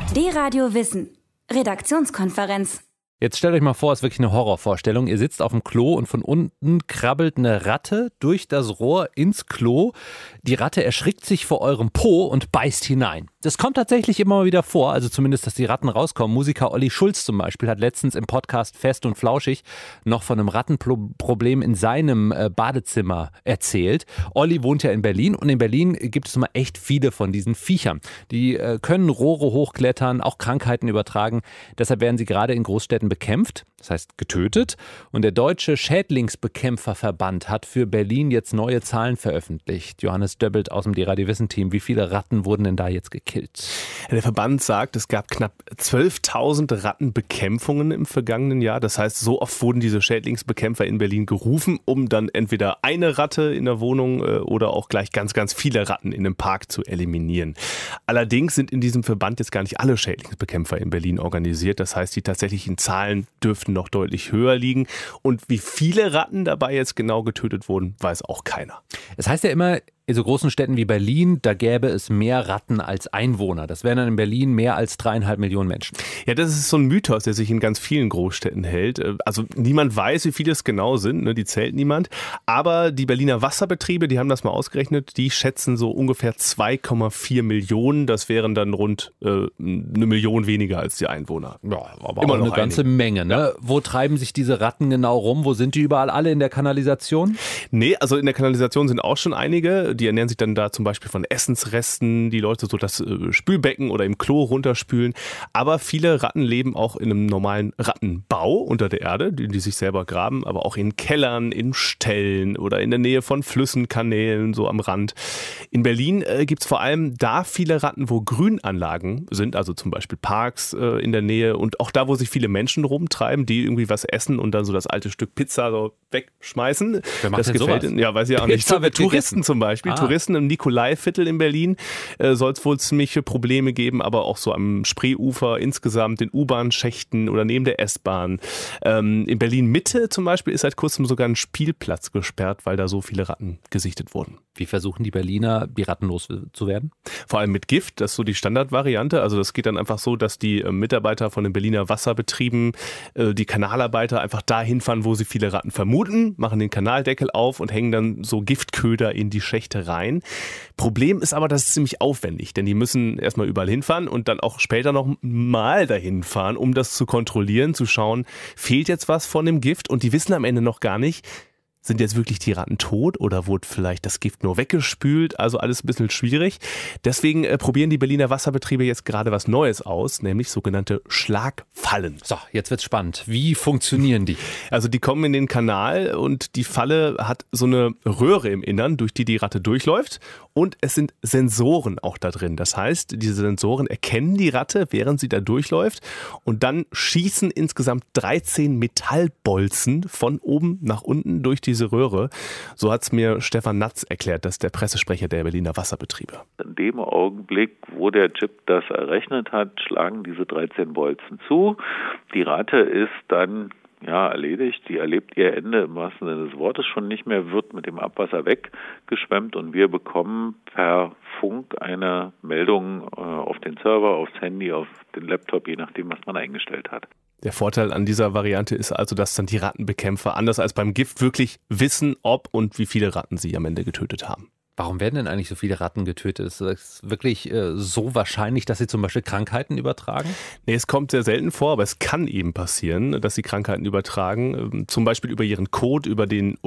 D-Radio Wissen. Redaktionskonferenz. Jetzt stellt euch mal vor, es ist wirklich eine Horrorvorstellung. Ihr sitzt auf dem Klo und von unten krabbelt eine Ratte durch das Rohr ins Klo. Die Ratte erschrickt sich vor eurem Po und beißt hinein. Das kommt tatsächlich immer mal wieder vor, also zumindest, dass die Ratten rauskommen. Musiker Olli Schulz zum Beispiel hat letztens im Podcast Fest und Flauschig noch von einem Rattenproblem in seinem Badezimmer erzählt. Olli wohnt ja in Berlin und in Berlin gibt es immer echt viele von diesen Viechern. Die können Rohre hochklettern, auch Krankheiten übertragen. Deshalb werden sie gerade in Großstädten bekämpft, das heißt getötet. Und der Deutsche Schädlingsbekämpferverband hat für Berlin jetzt neue Zahlen veröffentlicht. Johannes Döbbelt aus dem D-Radio Wissen-Team. Wie viele Ratten wurden denn da jetzt gekillt? Der Verband sagt, es gab knapp 12.000 Rattenbekämpfungen im vergangenen Jahr. Das heißt, so oft wurden diese Schädlingsbekämpfer in Berlin gerufen, um dann entweder eine Ratte in der Wohnung oder auch gleich ganz, ganz viele Ratten in einem Park zu eliminieren. Allerdings sind in diesem Verband jetzt gar nicht alle Schädlingsbekämpfer in Berlin organisiert. Das heißt, die tatsächlichen Zahlen dürften noch deutlich höher liegen. Und wie viele Ratten dabei jetzt genau getötet wurden, weiß auch keiner. Es heißt ja immer, in so großen Städten wie Berlin, da gäbe es mehr Ratten als Einwohner. Das wären dann in Berlin mehr als 3,5 Millionen Menschen. Ja, das ist so ein Mythos, der sich in ganz vielen Großstädten hält. Also niemand weiß, wie viele es genau sind, ne? Die zählt niemand. Aber die Berliner Wasserbetriebe, die haben das mal ausgerechnet, die schätzen so ungefähr 2,4 Millionen. Das wären dann rund 1 Million weniger als die Einwohner. Ja, aber immer auch eine ganze Menge. Ne? Ja. Wo treiben sich diese Ratten genau rum? Wo sind die überall alle in der Kanalisation? Nee, also in der Kanalisation sind auch schon einige. Die ernähren sich dann da zum Beispiel von Essensresten, die Leute so das Spülbecken oder im Klo runterspülen. Aber viele Ratten leben auch in einem normalen Rattenbau unter der Erde, die sich selber graben, aber auch in Kellern, in Ställen oder in der Nähe von Flüssen, Kanälen, so am Rand. In Berlin gibt es vor allem da viele Ratten, wo Grünanlagen sind, also zum Beispiel Parks in der Nähe und auch da, wo sich viele Menschen rumtreiben, die irgendwie was essen und dann so das alte Stück Pizza so wegschmeißen. Wer macht das denn gefällt sowas? Ja, weiß ich auch nicht. Pizza wird Touristen gegessen. zum Beispiel. Touristen im Nikolaiviertel in Berlin soll es wohl ziemliche Probleme geben, aber auch so am Spreeufer insgesamt, in U-Bahn-Schächten oder neben der S-Bahn. In Berlin-Mitte zum Beispiel ist seit kurzem sogar ein Spielplatz gesperrt, weil da so viele Ratten gesichtet wurden. Wie versuchen die Berliner, die Ratten loszuwerden? Vor allem mit Gift, das ist so die Standardvariante. Also das geht dann einfach so, dass die Mitarbeiter von den Berliner Wasserbetrieben, die Kanalarbeiter einfach dahin fahren, wo sie viele Ratten vermuten, machen den Kanaldeckel auf und hängen dann so Giftköder in die Schächte rein. Problem ist aber, das ist ziemlich aufwendig, denn die müssen erstmal überall hinfahren und dann auch später noch mal dahin fahren, um das zu kontrollieren, zu schauen, fehlt jetzt was von dem Gift und die wissen am Ende noch gar nicht, sind jetzt wirklich die Ratten tot oder wurde vielleicht das Gift nur weggespült? Also alles ein bisschen schwierig. Deswegen probieren die Berliner Wasserbetriebe jetzt gerade was Neues aus, nämlich sogenannte Schlagfallen. So, jetzt wird's spannend. Wie funktionieren die? Also die kommen in den Kanal und die Falle hat so eine Röhre im Innern, durch die Ratte durchläuft. Und es sind Sensoren auch da drin. Das heißt, diese Sensoren erkennen die Ratte, während sie da durchläuft. Und dann schießen insgesamt 13 Metallbolzen von oben nach unten durch diese Röhre. So hat es mir Stefan Natz erklärt, das ist der Pressesprecher der Berliner Wasserbetriebe. In dem Augenblick, wo der Chip das errechnet hat, schlagen diese 13 Bolzen zu. Die Ratte ist dann erledigt. Die erlebt ihr Ende im wahrsten Sinne des Wortes schon nicht mehr, wird mit dem Abwasser weggeschwemmt und wir bekommen per Funk eine Meldung auf den Server, aufs Handy, auf den Laptop, je nachdem, was man eingestellt hat. Der Vorteil an dieser Variante ist also, dass dann die Rattenbekämpfer, anders als beim Gift, wirklich wissen, ob und wie viele Ratten sie am Ende getötet haben. Warum werden denn eigentlich so viele Ratten getötet? Ist das wirklich so wahrscheinlich, dass sie zum Beispiel Krankheiten übertragen? Nee, es kommt sehr selten vor, aber es kann eben passieren, dass sie Krankheiten übertragen. Zum Beispiel über ihren Kot, über den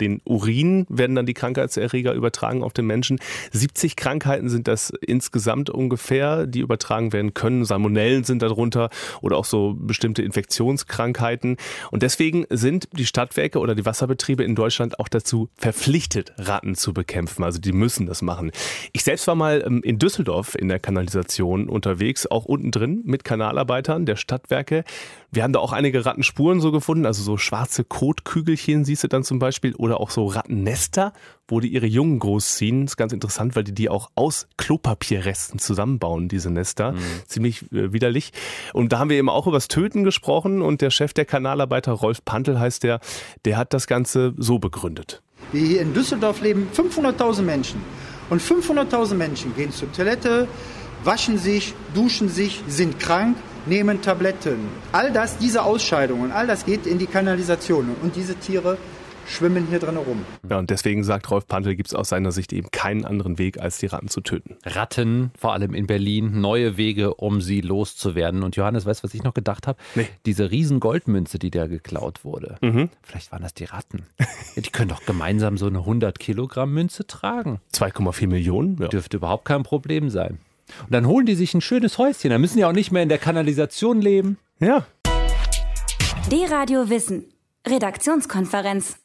Urin werden dann die Krankheitserreger übertragen auf den Menschen. 70 Krankheiten sind das insgesamt ungefähr, die übertragen werden können. Salmonellen sind darunter oder auch so bestimmte Infektionskrankheiten. Und deswegen sind die Stadtwerke oder die Wasserbetriebe in Deutschland auch dazu verpflichtet, Ratten zu bekämpfen. Also die müssen das machen. Ich selbst war mal in Düsseldorf in der Kanalisation unterwegs, auch unten drin mit Kanalarbeitern der Stadtwerke. Wir haben da auch einige Rattenspuren so gefunden, also so schwarze Kotkügelchen siehst du dann zum Beispiel oder auch so Rattennester, wo die ihre Jungen großziehen. Das ist ganz interessant, weil die auch aus Klopapierresten zusammenbauen, diese Nester. Ziemlich widerlich. Und da haben wir eben auch über das Töten gesprochen und der Chef der Kanalarbeiter, Rolf Pantl heißt der hat das Ganze so begründet. Hier in Düsseldorf leben 500.000 Menschen. Und 500.000 Menschen gehen zur Toilette, waschen sich, duschen sich, sind krank, nehmen Tabletten. All das, diese Ausscheidungen, all das geht in die Kanalisation und diese Tiere schwimmen hier drin rum. Ja, und deswegen, sagt Rolf Pantel, gibt es aus seiner Sicht eben keinen anderen Weg, als die Ratten zu töten. Ratten, vor allem in Berlin, neue Wege, um sie loszuwerden. Und Johannes, weißt du, was ich noch gedacht habe? Nee. Diese riesen Goldmünze, die da geklaut wurde. Vielleicht waren das die Ratten. Ja, die können doch gemeinsam so eine 100 Kilogramm Münze tragen. 2,4 Millionen? Ja. Dürfte überhaupt kein Problem sein. Und dann holen die sich ein schönes Häuschen. Dann müssen die auch nicht mehr in der Kanalisation leben. Ja. D-Radio Wissen. Redaktionskonferenz.